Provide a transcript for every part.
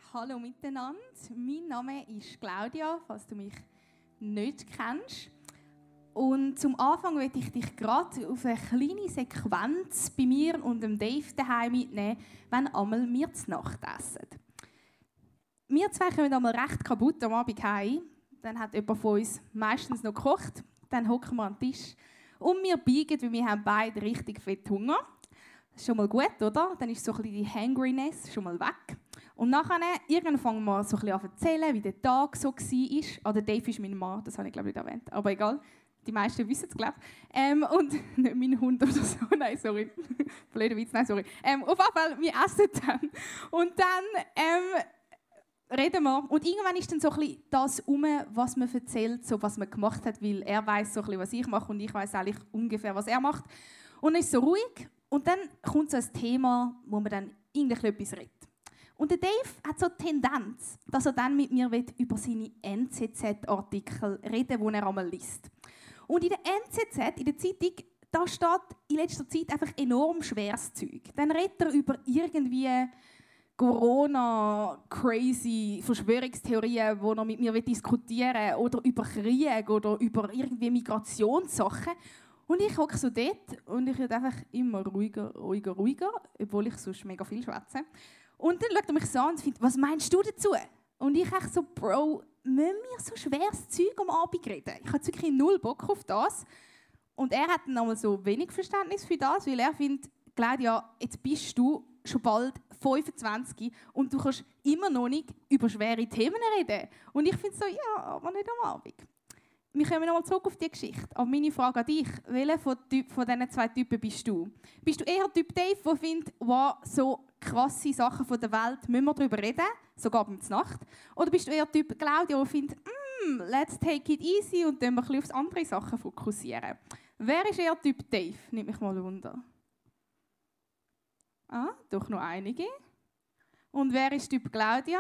Hallo miteinander, mein Name ist Claudia, falls du mich nicht kennst. Und zum Anfang möchte ich dich gerade auf eine kleine Sequenz bei mir und dem Dave daheim mitnehmen, wenn einmal wir zur Nacht essen. Wir zwei kommen einmal recht kaputt am Abend heim. Dann hat jemand von uns meistens noch gekocht. Dann hocken wir an den Tisch und wir biegen, weil wir haben beide richtig fett Hunger. Das ist schon mal gut, oder? Dann ist so ein bisschen die Hangriness schon mal weg. Und nachher irgendwann fangen wir so ein bisschen an zu erzählen, wie der Tag so war. Der Dave ist mein Mann, das habe ich glaube ich nicht erwähnt. Aber egal, die meisten wissen es, glaube ich. Und nicht mein Hund oder so, nein, sorry. Blöder Witz, nein, sorry. Auf jeden Fall, wir essen dann. Und dann reden wir. Und irgendwann ist dann so ein bisschen das was man erzählt, so was man gemacht hat, weil er weiss so ein bisschen, was ich mache und ich weiss eigentlich ungefähr, was er macht. Und dann ist es so ruhig. Und dann kommt so ein Thema, wo man dann etwas redet. Und der Dave hat so die Tendenz, dass er dann mit mir über seine NZZ-Artikel reden will, die er einmal liest. Und in der NZZ, in der Zeitung, da steht in letzter Zeit einfach enorm schweres Zeug. Dann redet er über irgendwie Corona-crazy Verschwörungstheorien, die er mit mir diskutieren will, oder über Krieg oder über irgendwie Migrationssachen. Und ich hocke so dort und ich werde einfach immer ruhiger, obwohl ich sonst mega viel schwätze. Und dann schaut er mich so an und findet, was meinst du dazu? Und ich echt so, Bro, müssen wir so schweres Zeug am Abend reden? Ich habe wirklich null Bock auf das. Und er hat dann einmal so wenig Verständnis für das, weil er findet, Claudia, jetzt bist du schon bald 25 und du kannst immer noch nicht über schwere Themen reden. Und ich finde so, ja, aber nicht am Abend. Wir kommen nochmal zurück auf die Geschichte. Aber meine Frage an dich, welcher von diesen zwei Typen bist du? Bist du eher Typ Dave, der findet, wow, so krasse Sachen von der Welt müssen wir darüber reden, sogar um die Nacht? Oder bist du eher Typ Claudia, der findet, let's take it easy und dann ein bisschen auf andere Sachen fokussieren? Wer ist eher Typ Dave? Nimmt mich mal Wunder. Doch noch einige. Und wer ist Typ Claudia?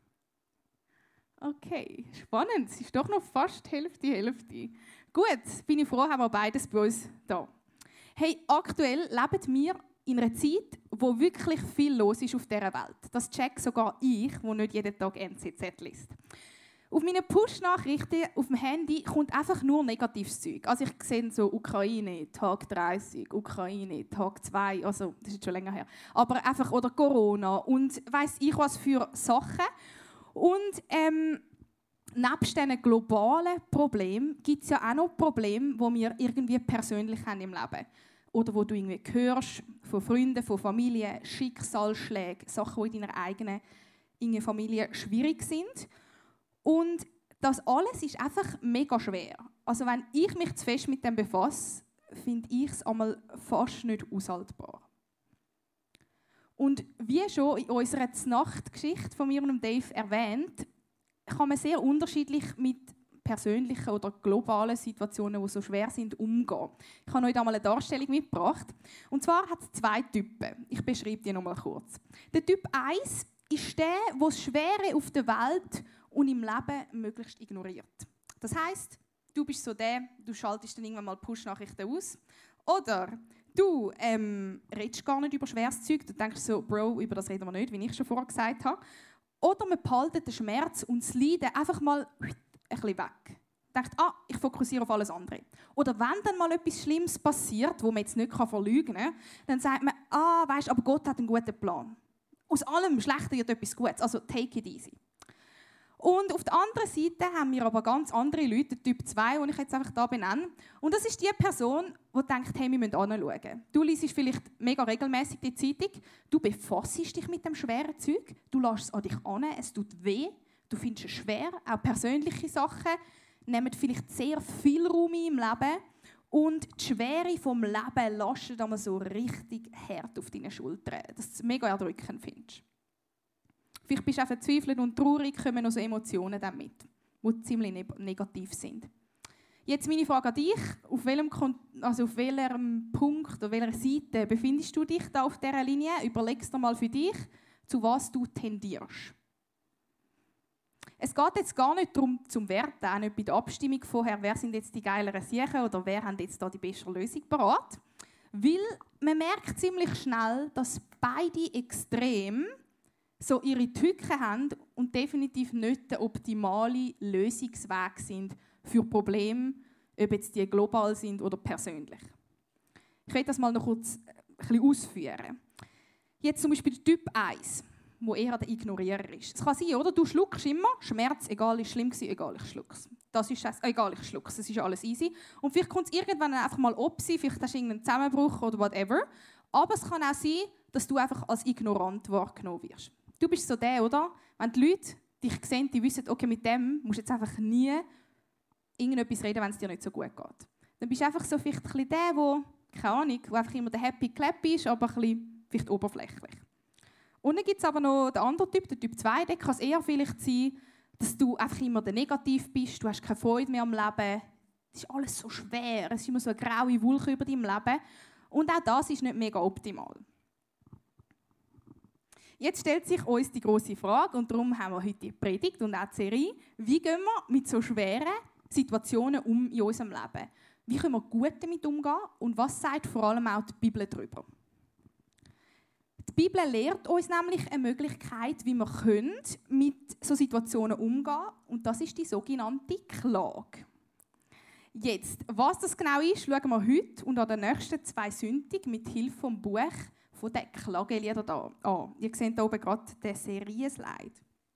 Okay, spannend. Es ist doch noch fast Hälfte. Gut, bin ich froh, haben wir beides bei uns da. Hey, aktuell leben wir in einer Zeit, wo wirklich viel los ist auf dieser Welt. Das checkt sogar ich, der nicht jeden Tag NZZ liest. Auf meinen Push-Nachrichten auf dem Handy kommt einfach nur negatives Zeug. Also ich sehe so Ukraine, Tag 30, Ukraine, Tag 2, also das ist jetzt schon länger her. Aber einfach, oder Corona und weiss ich was für Sachen. Und nebst diesen globalen Problemen gibt es ja auch noch Probleme, die wir irgendwie persönlich haben im Leben. Oder wo du irgendwie hörst von Freunden, von Familien, Schicksalsschläge, Sachen, die in deiner eigenen Familie schwierig sind. Und das alles ist einfach mega schwer. Also wenn ich mich zu fest mit dem befasse, finde ich es einmal fast nicht aushaltbar. Und wie schon in unserer Nachtgeschichte von mir und Dave erwähnt, kann man sehr unterschiedlich mit persönlichen oder globalen Situationen, die so schwer sind, umgehen. Ich habe euch da mal eine Darstellung mitgebracht. Und zwar hat es zwei Typen. Ich beschreibe die noch mal kurz. Der Typ 1 ist der das Schwere auf der Welt und im Leben möglichst ignoriert. Das heisst, du bist so der, du schaltest dann irgendwann mal Push-Nachrichten aus. Oder du redest gar nicht über schweres Zeug. Du denkst so, Bro, über das reden wir nicht, wie ich schon vorher gesagt habe. Oder man behaltet den Schmerz und das Leiden einfach mal ein bisschen weg. Denkt, ich fokussiere auf alles andere. Oder wenn dann mal etwas Schlimmes passiert, wo man jetzt nicht verleugnen kann, dann sagt man, weisst, aber Gott hat einen guten Plan. Aus allem Schlechten wird etwas Gutes, also take it easy. Und auf der anderen Seite haben wir aber ganz andere Leute, der Typ 2, den ich jetzt einfach hier benenne. Und das ist die Person, die denkt, hey, wir müssen hinschauen. Du liest vielleicht mega regelmäßig die Zeitung, du befasst dich mit dem schweren Zeug, du lässt es an dich an, es tut weh, du findest es schwer, auch persönliche Sachen nehmen vielleicht sehr viel Raum im Leben und die Schwere vom Leben lastet einmal so richtig hart auf deine Schultern, dass du es mega erdrückend findest. Vielleicht bist du auch verzweifelt und traurig, kommen noch so Emotionen damit, die ziemlich negativ sind. Jetzt meine Frage an dich, auf welchem Punkt, auf welcher Seite befindest du dich da auf dieser Linie? Überlegst du mal für dich, zu was du tendierst. Es geht jetzt gar nicht darum, zum Werten, auch nicht bei der Abstimmung vorher, wer sind jetzt die geileren Siechen oder wer hat jetzt da die bessere Lösung parat. Weil man merkt ziemlich schnell, dass beide Extreme so ihre Tücken haben und definitiv nicht der optimale Lösungsweg sind für Probleme, ob jetzt die global sind oder persönlich. Ich werde das mal noch kurz ein bisschen ausführen. Jetzt zum Beispiel der Typ 1, wo eher der Ignorierer ist. Es kann sein, oder? Du schluckst immer, Schmerz, egal, ist schlimm gewesen, egal, ich schluck's. Das ist egal, ich schluck's, es ist alles easy. Und vielleicht kommt es irgendwann einfach mal ob sein, vielleicht hast du irgendeinen Zusammenbruch oder whatever. Aber es kann auch sein, dass du einfach als ignorant wahrgenommen wirst. Du bist so der, oder? Wenn die Leute dich sehen, die wissen, okay, mit dem musst du jetzt einfach nie irgendetwas reden, wenn es dir nicht so gut geht. Dann bist du einfach so vielleicht ein bisschen der, keine Ahnung, der einfach immer der Happy Clap ist, aber ein bisschen vielleicht oberflächlich. Und dann gibt es aber noch den anderen Typ, der Typ 2, der kann es eher vielleicht sein, dass du einfach immer der Negativ bist, du hast keine Freude mehr am Leben, es ist alles so schwer, es ist immer so eine graue Wolke über deinem Leben. Und auch das ist nicht mega optimal. Jetzt stellt sich uns die grosse Frage, und darum haben wir heute die Predigt und auch die Serie, wie gehen wir mit so schweren Situationen um in unserem Leben? Wie können wir gut damit umgehen und was sagt vor allem auch die Bibel darüber? Die Bibel lehrt uns nämlich eine Möglichkeit, wie wir mit solchen Situationen umgehen können, und das ist die sogenannte Klage. Jetzt, was das genau ist, schauen wir heute und an den nächsten 2 Sonntagen mit Hilfe vom Buch von den Klageliedern hier an. Ihr seht hier oben gerade den Serien-Slide.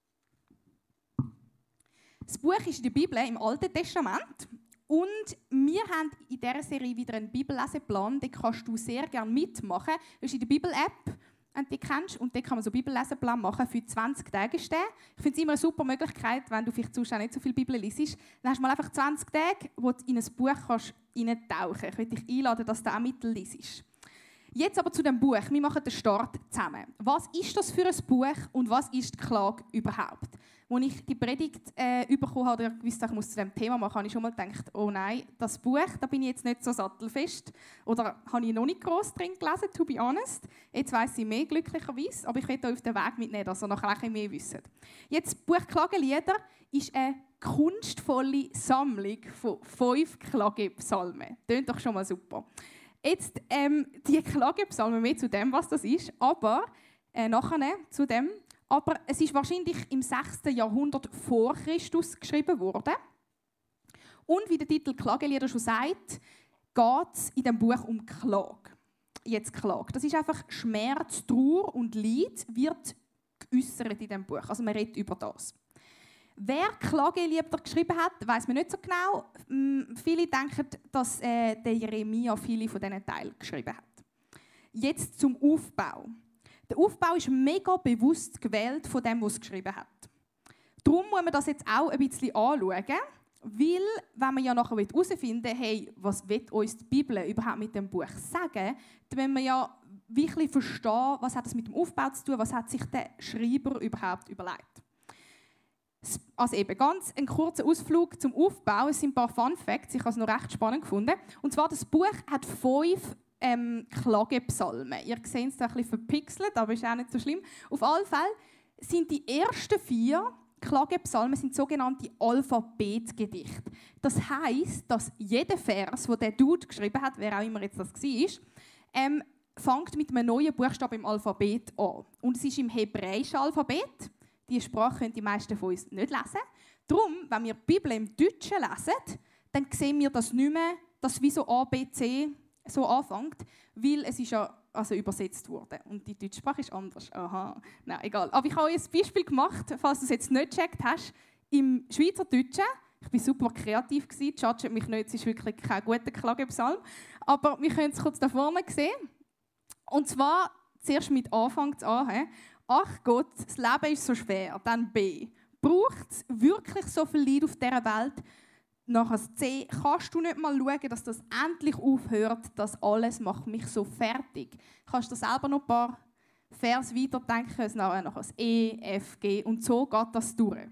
Das Buch ist in der Bibel im Alten Testament und wir haben in dieser Serie wieder einen Bibelleseplan, den kannst du sehr gerne mitmachen. Das ist in der Bibel-App, wenn du die kennst, und dort kann man so einen Bibelleseplan machen für 20 Tage. Ich finde es immer eine super Möglichkeit, wenn du vielleicht sonst auch nicht so viel Bibel liest. Dann hast du mal einfach 20 Tage, wo du in ein Buch eintauchen kannst. Ich würde dich einladen, dass du auch mitliest. Jetzt aber zu dem Buch. Wir machen den Start zusammen. Was ist das für ein Buch und was ist die Klage überhaupt? Als ich die Predigt bekommen habe, oder gewusst, ich muss zu diesem Thema machen, habe ich schon mal gedacht, oh nein, das Buch, da bin ich jetzt nicht so sattelfest. Oder habe ich noch nicht gross drin gelesen, to be honest. Jetzt weiss ich mehr, glücklicherweise, aber ich will euch auf den Weg mitnehmen, dass ihr noch ein bisschen mehr wisst. Jetzt, das Buch Klagelieder ist eine kunstvolle Sammlung von 5 Klagepsalmen. Tönt doch schon mal super. Jetzt die Klagepsalmen, mehr zu dem, was das ist, aber nachher zu dem. Aber es ist wahrscheinlich im 6. Jahrhundert vor Christus geschrieben worden. Und wie der Titel Klagelieder schon sagt, geht es in diesem Buch um Klage. Jetzt Klage. Das ist einfach Schmerz, Trauer und Leid wird geäussert in diesem Buch. Also man redet über das. Wer Klagelieder geschrieben hat, weiss man nicht so genau. Viele denken, dass der Jeremia viele von diesen Teilen geschrieben hat. Jetzt zum Aufbau. Der Aufbau ist mega bewusst gewählt von dem, was es geschrieben hat. Darum muss man das jetzt auch ein bisschen anschauen, weil, wenn man ja nachher herausfinden will, hey, was will uns die Bibel überhaupt mit dem Buch sagen, dann wollen wir ja wirklich verstehen, was hat das mit dem Aufbau zu tun, was hat sich der Schreiber überhaupt überlegt. Also eben ganz ein kurzer Ausflug zum Aufbau. Es sind ein paar Fun Facts, ich habe es noch recht spannend gefunden. Und zwar, das Buch hat 5 Klagepsalmen. Ihr seht es da ein bisschen verpixelt, aber ist auch nicht so schlimm. Auf alle Fälle sind die ersten 4 Klagepsalmen sind sogenannte Alphabetgedichte. Das heisst, dass jeder Vers, den der Dude geschrieben hat, wer auch immer jetzt das war, fängt mit einem neuen Buchstaben im Alphabet an. Und es ist im hebräischen Alphabet. Diese Sprache können die meisten von uns nicht lesen. Darum, wenn wir die Bibel im Deutschen lesen, dann sehen wir das nicht mehr, dass wie so A, B, C so anfängt, weil es ist ja also übersetzt wurde. Und die deutsche Sprache ist anders. Aha, nein, egal. Aber ich habe euch ein Beispiel gemacht, falls du es jetzt nicht gecheckt hast, im Schweizerdeutschen. Ich war super kreativ, judget mich nicht, es ist wirklich kein guter Klagepsalm. Aber wir können es kurz da vorne sehen. Und zwar zuerst mit Anfang an. Ach Gott, das Leben ist so schwer. Dann B. Braucht es wirklich so viel Leid auf dieser Welt? Nachher C. Kannst du nicht mal schauen, dass das endlich aufhört? Das alles macht mich so fertig. Kannst du selber noch ein paar Vers weiterdenken? Nachher noch das E, F, G und so geht das durch.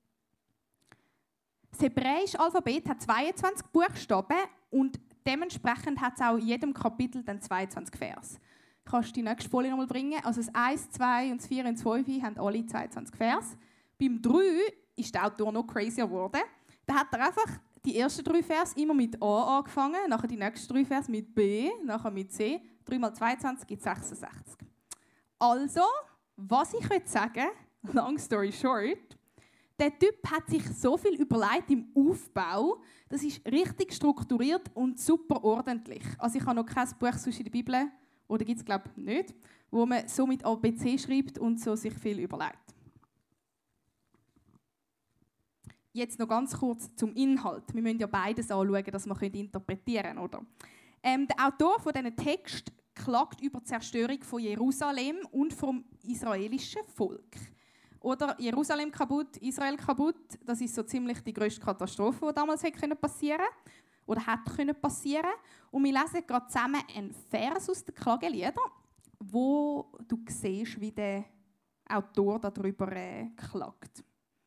Das hebräische Alphabet hat 22 Buchstaben und dementsprechend hat es auch in jedem Kapitel dann 22 Vers. Kannst du die nächste Folie nochmal bringen? Also das 1, 2 und das 4 und das 5 haben alle 22 Vers. Beim 3 ist der Autor noch crazier geworden. Da hat er einfach die ersten 3 Vers immer mit A angefangen, nachher die nächsten 3 Vers mit B, nachher mit C. 3 mal 22 gibt 66. Also, Was ich sagen will, long story short, der Typ hat sich so viel überlegt im Aufbau, das ist richtig strukturiert und super ordentlich. Also ich habe noch kein Buch sonst in der Bibel, oder gibt es glaube ich nicht, wo man so mit ABC schreibt und so sich viel überlegt. Jetzt noch ganz kurz zum Inhalt. Wir müssen ja beides anschauen, dass wir interpretieren können, oder? Der Autor von diesen Text klagt über die Zerstörung von Jerusalem und vom israelischen Volk. Oder Jerusalem kaputt, Israel kaputt, das ist so ziemlich die grösste Katastrophe, die damals passieren oder hätte passieren. Und wir lesen gerade zusammen einen Vers aus den Klageliedern, wo du siehst, wie der Autor darüber klagt.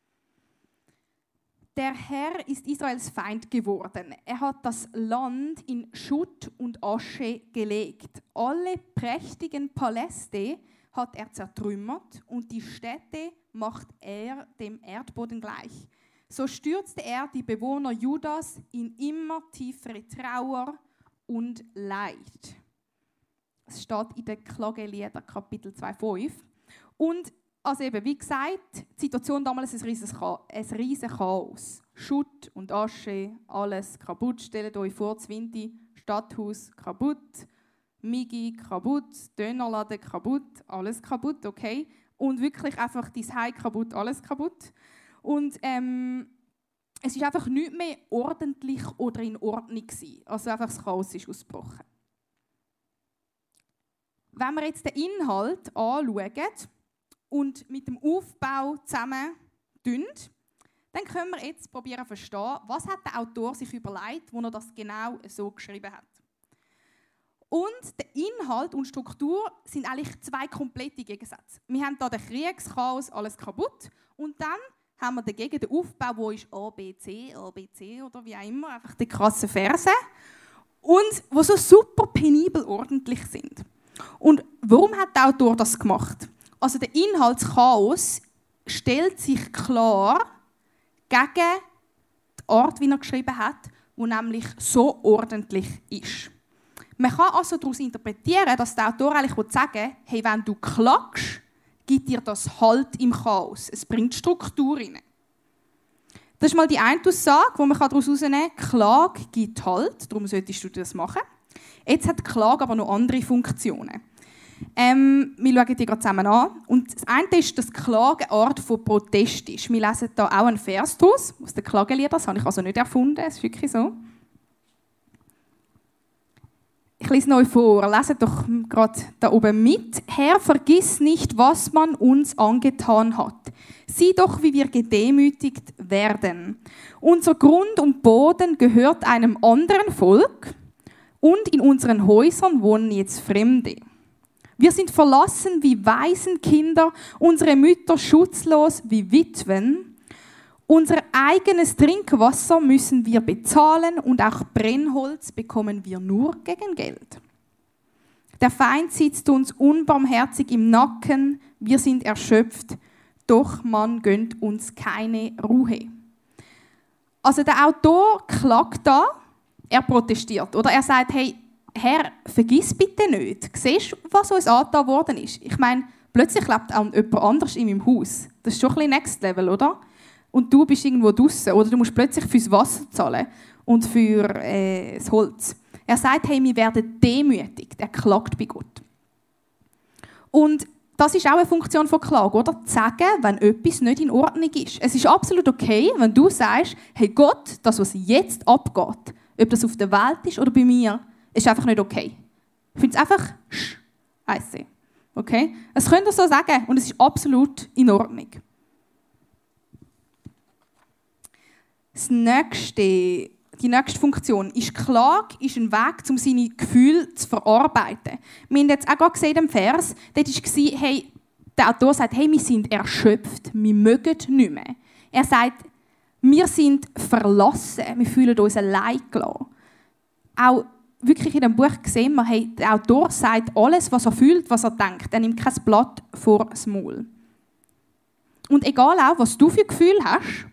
Der Herr ist Israels Feind geworden. Er hat das Land in Schutt und Asche gelegt. Alle prächtigen Paläste hat er zertrümmert und die Städte macht er dem Erdboden gleich. So stürzte er die Bewohner Judas in immer tiefere Trauer und Leid. Es steht in den Klagelieder Kapitel 2,5. Und also eben, wie gesagt, die Situation damals ist ein riesen Chaos. Schutt und Asche, alles kaputt. Stellt euch vor, Zwinti, Stadthaus kaputt, Migi kaputt, Dönerladen kaputt, alles kaputt, okay? Und wirklich einfach dein Heim kaputt, alles kaputt. Und es ist einfach nicht mehr ordentlich oder in Ordnung gewesen. Also einfach das Chaos ist ausgebrochen. Wenn wir jetzt den Inhalt anschauen und mit dem Aufbau zusammen tun, dann können wir jetzt probieren zu verstehen, was hat der Autor sich überlegt, als er das genau so geschrieben hat. Und der Inhalt und Struktur sind eigentlich zwei komplette Gegensätze. Wir haben hier den Kriegschaos, alles kaputt, und dann haben wir dagegen den Aufbau, wo ist ABC oder wie auch immer, einfach die krassen Verse, und wo so super penibel ordentlich sind. Und warum hat der Autor das gemacht? Also der Inhaltschaos stellt sich klar gegen die Art, wie er geschrieben hat, wo nämlich so ordentlich ist. Man kann also daraus interpretieren, dass der Autor eigentlich sagen will, hey, wenn du klagst, gibt dir das Halt im Chaos. Es bringt Struktur rein. Das ist mal die eine Aussage, die man daraus herausnehmen kann. Klage gibt Halt, darum solltest du das machen. Jetzt hat die Klage aber noch andere Funktionen. Wir schauen die gerade zusammen an. Und das eine ist, dass die Klage eine Art von Protest ist. Wir lesen hier auch einen Vers daraus, aus den Klageliedern. Das habe ich also nicht erfunden, es ist wirklich so. Ich lese es euch vor, leset doch gerade da oben mit. Herr, vergiss nicht, was man uns angetan hat. Sieh doch, wie wir gedemütigt werden. Unser Grund und Boden gehört einem anderen Volk und in unseren Häusern wohnen jetzt Fremde. Wir sind verlassen wie Waisenkinder, unsere Mütter schutzlos wie Witwen. Unser eigenes Trinkwasser müssen wir bezahlen und auch Brennholz bekommen wir nur gegen Geld. Der Feind sitzt uns unbarmherzig im Nacken, wir sind erschöpft, doch man gönnt uns keine Ruhe. Also der Autor klagt da, er protestiert, oder er sagt, hey, Herr, vergiss bitte nicht. Siehst du, was uns angetan worden ist? Ich meine, plötzlich lebt auch jemand anders in meinem Haus. Das ist schon ein bisschen Next Level, oder? Und du bist irgendwo draußen oder du musst plötzlich fürs Wasser zahlen und für das Holz. Er sagt, hey, wir werden demütigt. Er klagt bei Gott. Und das ist auch eine Funktion von Klage, oder? Zu sagen, wenn etwas nicht in Ordnung ist. Es ist absolut okay, wenn du sagst, hey Gott, das, was jetzt abgeht, ob das auf der Welt ist oder bei mir, ist einfach nicht okay. Ich finde es einfach scheisse. Okay? Das könnt ihr so sagen und es ist absolut in Ordnung. Die nächste Funktion ist Klage, ist ein Weg, um seine Gefühle zu verarbeiten. Wir haben jetzt auch gerade gesehen im Vers, dort war, hey, der Autor sagt, hey, wir sind erschöpft, wir mögen nicht mehr. Er sagt, wir sind verlassen, wir fühlen uns allein gelassen. Auch wirklich in dem Buch sehen wir, hey, der Autor sagt alles, was er fühlt, was er denkt. Er nimmt kein Blatt vor das Maul. Und egal auch, was du für Gefühle hast,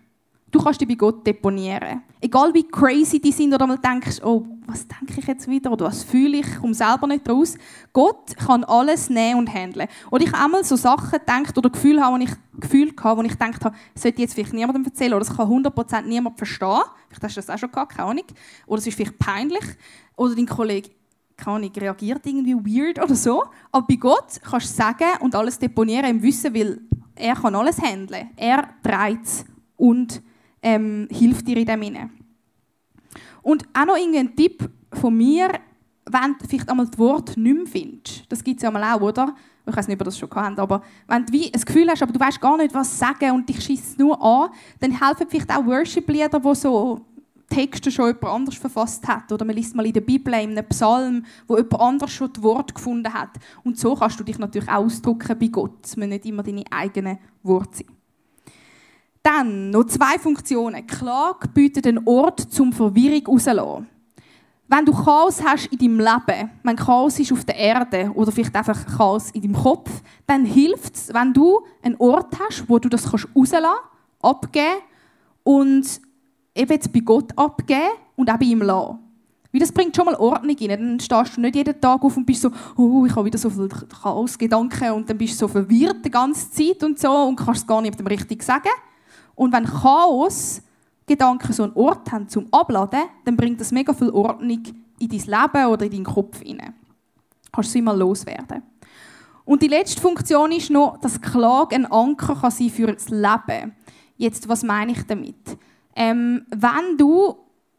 Du kannst dich bei Gott deponieren. Egal wie crazy die sind oder mal denkst, oh, was denke ich jetzt wieder oder was fühle ich, komme selber nicht raus. Gott kann alles nehmen und handeln. Oder ich habe einmal so Sachen gedacht oder Gefühle habe, wo ich gedacht habe, das sollte ich jetzt vielleicht niemandem erzählen oder das kann 100% niemand verstehen. Vielleicht hast du das auch schon gehabt, keine Ahnung. Oder es ist vielleicht peinlich. Oder dein Kollege, keine Ahnung, reagiert irgendwie weird oder so. Aber bei Gott kannst du sagen und alles deponieren im Wissen, weil er kann alles handeln. Er trägt es und hilft dir in dem hinein. Und auch noch ein Tipp von mir, wenn du vielleicht einmal das Wort nicht mehr findest. Das gibt es ja mal auch, oder? Ich weiß nicht, ob ihr das schon habt, aber wenn du ein Gefühl hast, aber du weißt gar nicht, was sagen und dich schießt es nur an, dann helfen vielleicht auch Worship-Lieder, wo so Texte schon jemand anders verfasst hat. Oder man liest mal in der Bibel, in einem Psalm, wo jemand anders schon das Wort gefunden hat. Und so kannst du dich natürlich auch ausdrücken bei Gott. Es müssen nicht immer deine eigenen Worte sein. Dann noch 2 Funktionen. Klage bietet einen Ort zum Verwirrung rauszulassen. Wenn du Chaos hast in deinem Leben, wenn Chaos ist auf der Erde oder vielleicht einfach Chaos in deinem Kopf, dann hilft es, wenn du einen Ort hast, wo du das rauslassen kannst, abgeben und eben jetzt bei Gott abgeben und auch bei ihm lassen. Weil das bringt schon mal Ordnung rein. Dann stehst du nicht jeden Tag auf und bist so, oh, ich habe wieder so viele Chaos-Gedanken und dann bist du so verwirrt die ganze Zeit und so und kannst es gar nicht richtig sagen. Und wenn Chaos-Gedanken so einen Ort haben zum Abladen, dann bringt das mega viel Ordnung in dein Leben oder in deinen Kopf hinein. Kannst du sie mal loswerden. Und die letzte Funktion ist noch, dass Klage ein Anker kann sein für das Leben. Jetzt, was meine ich damit? Wenn du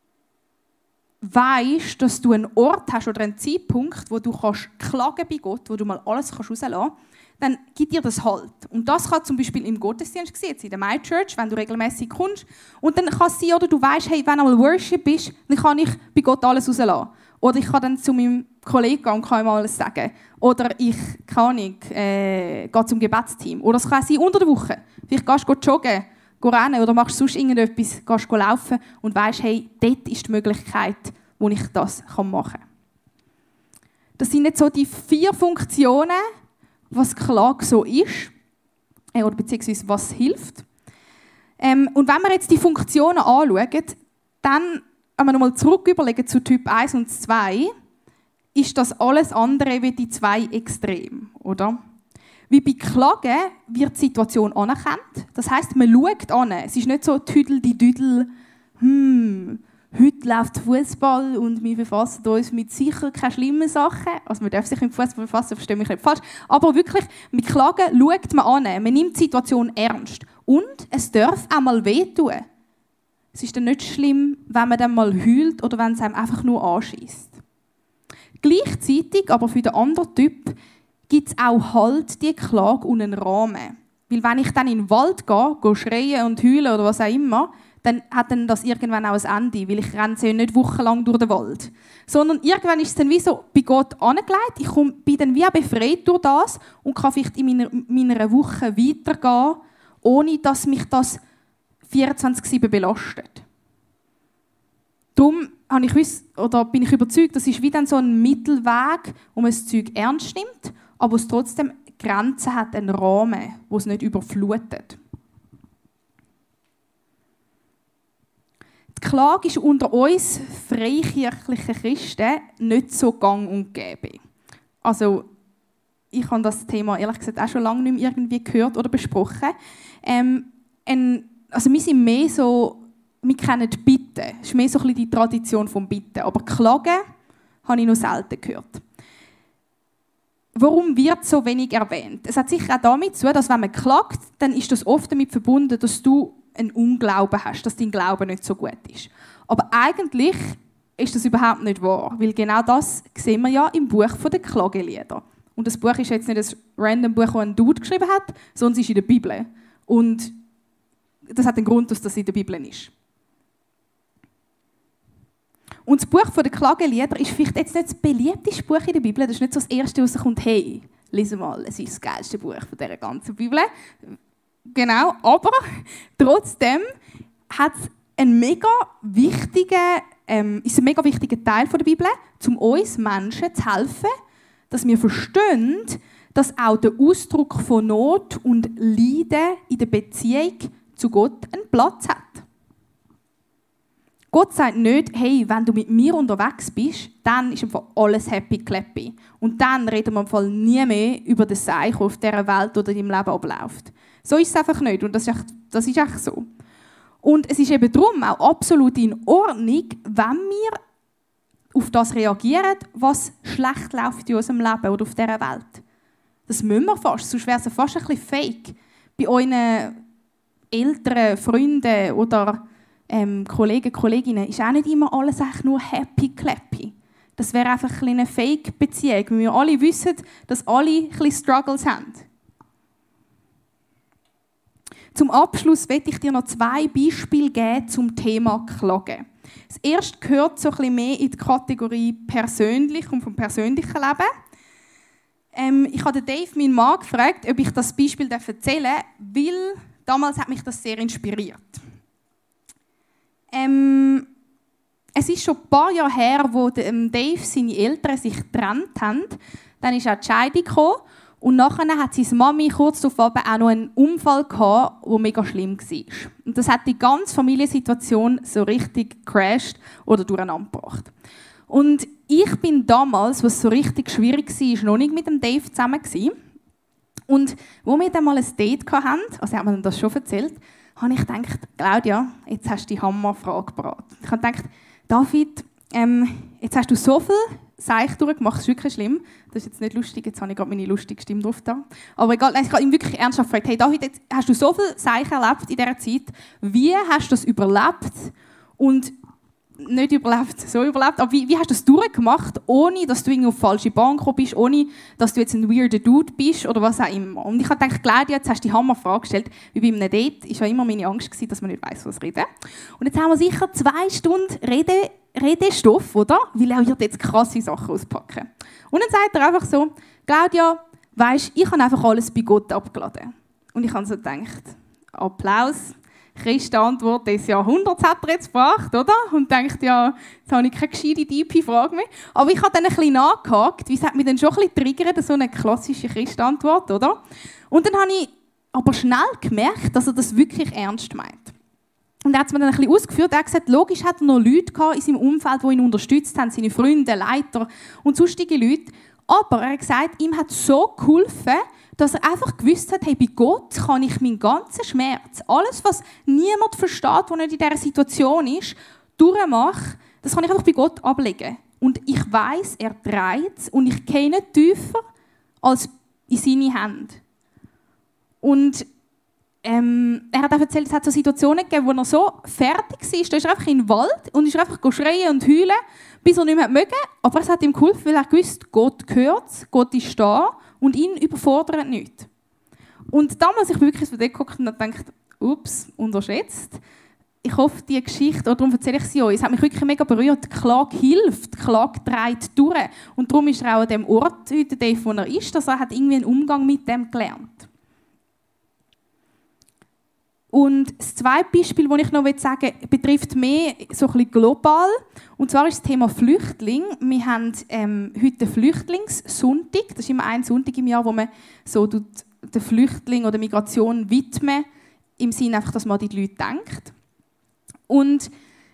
weißt, dass du einen Ort hast oder einen Zeitpunkt, wo du klagen bei Gott, wo du mal alles rauslassen kannst, dann gibt dir das Halt. Und das kann zum Beispiel im Gottesdienst sein, jetzt in der My Church, wenn du regelmäßig kommst. Und dann kann es sein, oder du weißt, hey, wenn einmal Worship ist, dann kann ich bei Gott alles rauslassen. Oder ich kann dann zu meinem Kollegen gehen und kann ihm alles sagen. Oder ich, keine Ahnung, gehe zum Gebetsteam. Oder es kann sein unter der Woche. Vielleicht gehst du joggen, rennen oder machst sonst irgendetwas, gehst laufen und weißt, hey, dort ist die Möglichkeit, wo ich das machen kann. Das sind jetzt so die 4 Funktionen, was Klage so ist, oder beziehungsweise was hilft. Und wenn wir jetzt die Funktionen anschauen, dann, wenn wir nochmal zurück überlegen zu Typ 1 und 2, ist das alles andere wie die 2 extrem, oder? Wie bei Klagen wird die Situation anerkannt. Das heisst, man schaut an. Es ist nicht so Tüdel, heute läuft Fußball und wir befassen uns mit sicher keine schlimmen Sachen. Also man darf sich mit Fußball befassen, verstehe mich nicht falsch. Aber wirklich, mit Klagen schaut man an. Man nimmt die Situation ernst. Und es darf auch mal wehtun. Es ist dann nicht schlimm, wenn man dann mal heult oder wenn es einem einfach nur anschießt. Gleichzeitig, aber für den anderen Typ, gibt es auch Halt, die Klage und einen Rahmen. Weil wenn ich dann in den Wald gehe schreien und heulen oder was auch immer, dann hat dann das irgendwann auch ein Ende, weil ich renne ja nicht wochenlang durch den Wald. Sondern irgendwann ist es dann wie so bei Gott angelegt, ich bin dann wie auch befreit durch das und kann vielleicht in meiner Woche weitergehen, ohne dass mich das 24/7 belastet. Darum bin ich überzeugt, das ist wie dann so ein Mittelweg, wo man das Zeug ernst nimmt, aber es trotzdem Grenzen hat, einen Rahmen, wo es nicht überflutet. Die Klage ist unter uns freikirchlichen Christen nicht so gang und gäbe. Also, ich habe das Thema ehrlich gesagt auch schon lange nicht mehr irgendwie gehört oder besprochen. Also wir sind mehr so, wir kennen die Bitten. Es ist mehr so ein bisschen die Tradition vom Bitten. Aber Klagen habe ich noch selten gehört. Warum wird so wenig erwähnt? Es hat sicher auch damit zu tun, dass wenn man klagt, dann ist das oft damit verbunden, dass du einen Unglauben hast, dass dein Glaube nicht so gut ist. Aber eigentlich ist das überhaupt nicht wahr, weil genau das sehen wir ja im Buch der Klagelieder. Und das Buch ist jetzt nicht ein random Buch, das ein Dude geschrieben hat, sondern es ist in der Bibel. Und das hat einen Grund, dass das in der Bibel ist. Und das Buch der Klagelieder ist vielleicht jetzt nicht das beliebteste Buch in der Bibel. Das ist nicht so das erste, was kommt, hey, lies mal, es ist das geilste Buch dieser ganzen Bibel. Genau, aber trotzdem hat es ein mega wichtiger Teil der Bibel, um uns Menschen zu helfen, dass wir verstehen, dass auch der Ausdruck von Not und Leiden in der Beziehung zu Gott einen Platz hat. Gott sagt nicht, hey, wenn du mit mir unterwegs bist, dann ist einfach alles happy-clappy. Und dann reden wir im Fall nie mehr über das Seich, das auf dieser Welt oder in deinem Leben abläuft. So ist es einfach nicht und das ist echt so. Und es ist eben darum auch absolut in Ordnung, wenn wir auf das reagieren, was schlecht läuft in unserem Leben oder auf dieser Welt. Das müssen wir fast, sonst wäre es fast ein bisschen fake. Bei euren Eltern, Freunden oder Kollegen, Kolleginnen ist auch nicht immer alles echt nur happy-clappy. Das wäre einfach eine Fake-Beziehung, weil wir alle wissen, dass alle ein bisschen Struggles haben. Zum Abschluss möchte ich dir noch 2 Beispiele geben zum Thema Klagen. Das erste gehört so ein bisschen mehr in die Kategorie persönlich und vom persönlichen Leben. Ich habe Dave, meinen Mann, gefragt, ob ich das Beispiel erzählen darf, weil damals hat mich das sehr inspiriert. Es ist schon ein paar Jahre her, wo Dave seine Eltern sich getrennt haben. Dann ist auch die Scheidung gekommen. Und nachher hat seine Mami kurz darauf auch noch einen Unfall gehabt, der mega schlimm war. Und das hat die ganze Familiensituation so richtig gecrashed oder durcheinander gebracht. Und ich bin damals, was so richtig schwierig war, noch nicht mit dem Dave zusammen gewesen. Und wo wir dann mal ein Date hatten, also er hat mir das schon erzählt, habe ich gedacht, Claudia, jetzt hast du die Hammerfrage parat. Ich habe gedacht, David, jetzt hast du so viel Seich durchgemacht, das ist wirklich schlimm. Das ist jetzt nicht lustig, jetzt habe ich gerade meine lustige Stimme drauf da. Aber egal, ich habe ihn wirklich ernsthaft gefragt, hey David, jetzt hast du so viel Seich erlebt in dieser Zeit, wie hast du das überlebt? Und nicht überlebt, so überlebt, aber wie hast du das durchgemacht, ohne dass du auf die falsche Bahn gekommen bist, ohne dass du jetzt ein weirder Dude bist oder was auch immer. Und ich habe gedacht, Claudia, jetzt hast du die Hammerfrage gestellt, wie bei einem Date, war ja immer meine Angst, dass man nicht weiss, was reden. Und jetzt haben wir sicher 2 Stunden Redestoff, oder? Weil er wird jetzt krasse Sachen auspacken. Und dann sagt er einfach so, Claudia, weisst, ich habe einfach alles bei Gott abgeladen. Und ich habe so gedacht, Applaus. Christi Antwort des Jahrhunderts hat er jetzt gebracht, oder? Und denkt, ja, jetzt habe ich keine gescheite, tiefe Frage mehr. Aber ich habe dann ein bisschen nachgehakt, weil es hat mich dann schon ein bisschen triggert, so eine klassische Christi-Antwort, oder? Und dann habe ich aber schnell gemerkt, dass er das wirklich ernst meint. Und er hat es mir dann ein bisschen ausgeführt. Er hat gesagt, logisch hat er noch Leute in seinem Umfeld, die ihn unterstützt haben, seine Freunde, Leiter und sonstige Leute. Aber er hat gesagt, ihm hat so geholfen, dass er einfach gewusst hat, hey, bei Gott kann ich meinen ganzen Schmerz, alles, was niemand versteht, der nicht in dieser Situation ist, durchmache, das kann ich einfach bei Gott ablegen. Und ich weiss, er trägt es und ich gehe nicht tiefer als in seine Hände. Und er hat auch erzählt, es hat so Situationen gegeben, wo er so fertig war, da ist er einfach in den Wald und ist einfach schreien und heulen, bis er nicht mehr mögen. Aber es hat ihm geholfen, weil er gewusst, Gott hört es, Gott ist da und ihn überfordert nicht. Und damals, ich bin wirklich so dort geguckt und habe gedacht, ups, unterschätzt. Ich hoffe, diese Geschichte, oder darum erzähle ich sie euch, es hat mich wirklich mega berührt. Die Klage hilft, die Klage trägt durch. Und darum ist er auch an dem Ort, heute, wo er ist, dass er hat irgendwie einen Umgang mit dem gelernt. Und das zweite Beispiel, das ich noch sagen will, betrifft mehr so ein bisschen global. Und zwar ist das Thema Flüchtling. Wir haben heute Flüchtlingssonntag. Das ist immer ein Sonntag im Jahr, wo man so den Flüchtling oder Migration widmen, im Sinne einfach, dass man an die Leute denkt. Und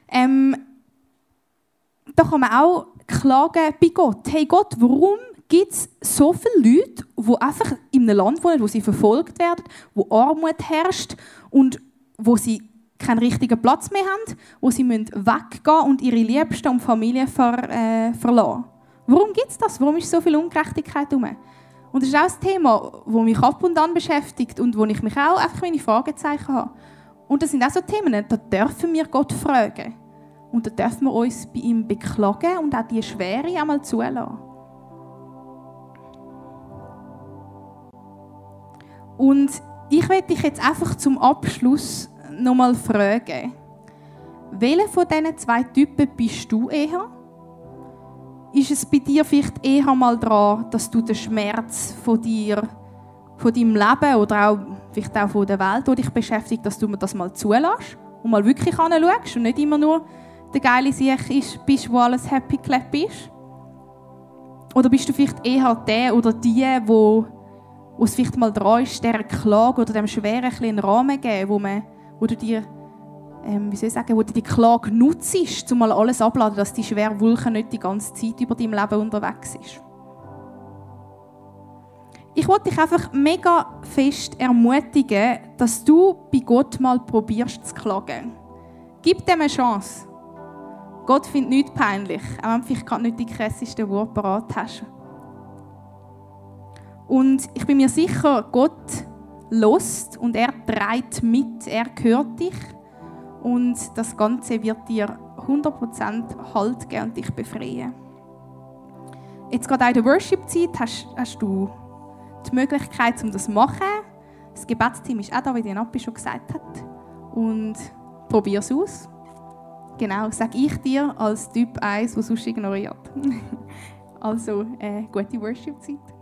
da kann man auch klagen bei Gott. Hey Gott, warum gibt es so viele Leute, die einfach in einem Land wohnen, wo sie verfolgt werden, wo Armut herrscht und wo sie keinen richtigen Platz mehr haben, wo sie weggehen und ihre Liebsten und Familie verlassen. Warum gibt es das? Warum ist so viel Ungerechtigkeit herum? Und das ist auch ein Thema, das mich ab und an beschäftigt und wo ich mich auch einfach meine Fragezeichen habe. Und das sind auch so Themen, da dürfen wir Gott fragen. Und da dürfen wir uns bei ihm beklagen und auch die Schwere einmal zulassen. Und ich möchte dich jetzt einfach zum Abschluss noch mal fragen, welcher von diesen 2 Typen bist du eher? Ist es bei dir vielleicht eher mal daran, dass du den Schmerz von deinem Leben oder auch, vielleicht auch von der Welt, die dich beschäftigt, dass du mir das mal zulässt und mal wirklich anschaust und nicht immer nur der geile Sieg bist, wo alles happy-clappy ist? Oder bist du vielleicht eher der oder die, wo es vielleicht mal dran ist, dieser Klage oder dem Schweren einen Rahmen geben, wo du dir wo du die Klage nutzt, um mal alles abzuladen, dass die schwere Wolke nicht die ganze Zeit über deinem Leben unterwegs ist. Ich wollte dich einfach mega fest ermutigen, dass du bei Gott mal probierst zu klagen. Gib dem eine Chance. Gott findet nichts peinlich, auch wenn du vielleicht gerade nicht die krassesten Worte parat hast. Und ich bin mir sicher, Gott hört und er trägt mit, er hört dich. Und das Ganze wird dir 100% Halt geben und dich befreien. Jetzt gerade auch in der Worship-Zeit hast du die Möglichkeit, um das zu machen. Das Gebetsteam ist auch da, wie die Nappi schon gesagt hat. Und probier es aus. Genau, sage ich dir als Typ 1, der sonst ignoriert. Also, gute Worship-Zeit.